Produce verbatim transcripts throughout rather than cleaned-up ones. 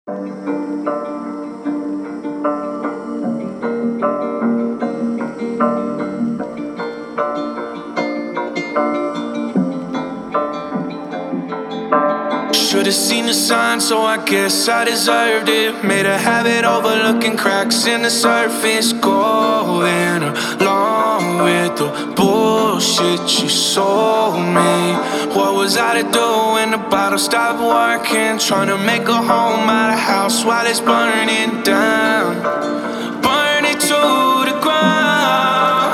Should've seen the sign, so I guess I deserved it. Made a habit overlooking cracks in the surface. Going along with the bullshit you sold me. What was I to do when the bottle stopped working? Trying to make a home out of house while it's burning down. Burn it to the ground.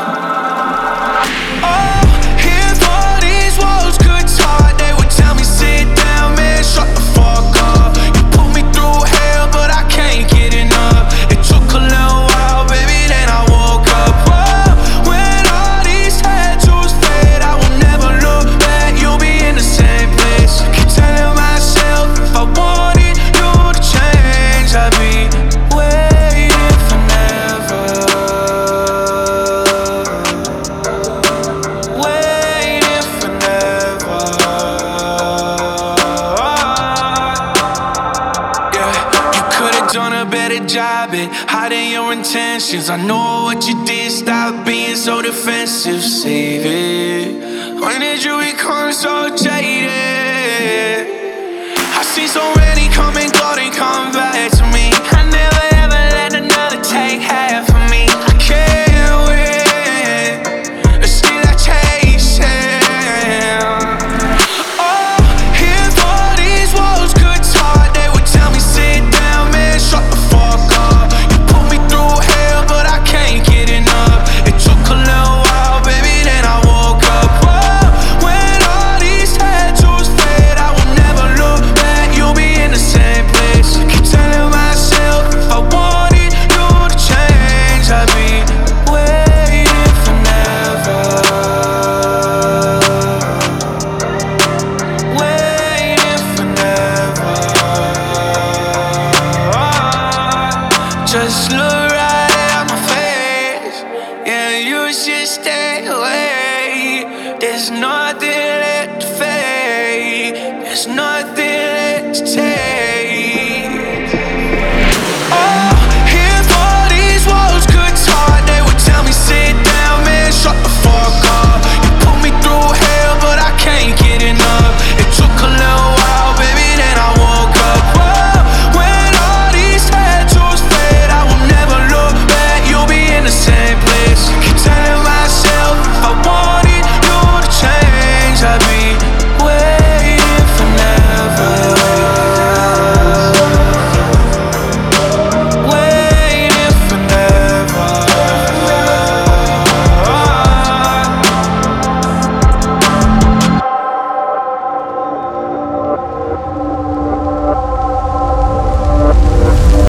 Oh, if all these walls could talk, they would tell me sit down, man, shut the fuck up. You put me through hell, but I can't get enough. It took a little while, baby, then I woke up. Oh, when all these tattoos fade, I will never look back. You'll be in the same place. I keep telling myself if I wanted you to change, I'd be waiting forever. Waiting forever. Yeah, you could've done a better job at hiding your intentions. I know what you did, stop being so defensive. Save it. When did you become so jaded? I see so many come and go, they come back to me. I never ever let another take half of me. I can't win, still I chase it. Oh, if all these walls could talk, they would tell me sit down, man, shut the fuck up. You put me through hell, but I can't get enough. It took a little while, baby, then I woke up. Oh, when all these tattoos fade, I will never look back. You'll be in the same place. I keep telling myself if I wanted you to change, I'd be waiting forever. Waiting forever. Just look